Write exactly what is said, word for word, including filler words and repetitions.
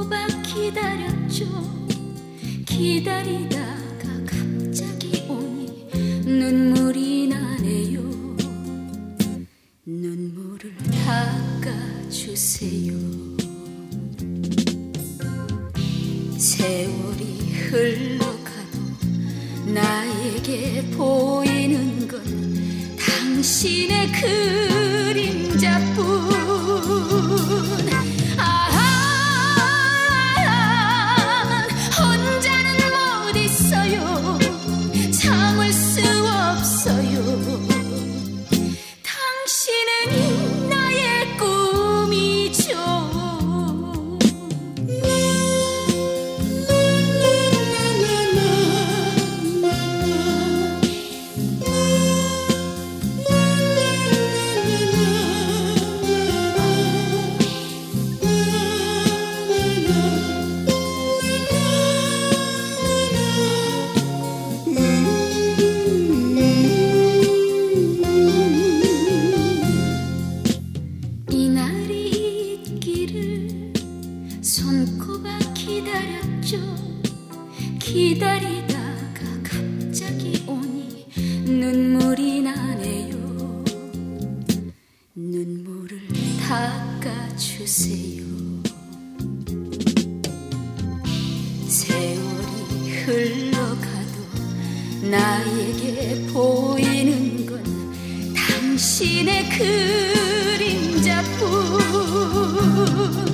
손꼽아 기다렸죠. 기다리다가 갑자기 오니 눈물이 나네요. 눈물을 닦아주세요. 세월이 흘러가도 나에게 보이는 건 당신의 그림자뿐. 아, 혼자는 못 있어요. 참을 수 없어요. 당신은 나의 꿈이죠. 손꼽아 기다렸죠. 기다리다가 갑자기 오니 눈물이 나네요. 눈물을 닦아주세요. 세월이 흘러가도 나에게 보이는 건 당신의 그림자뿐.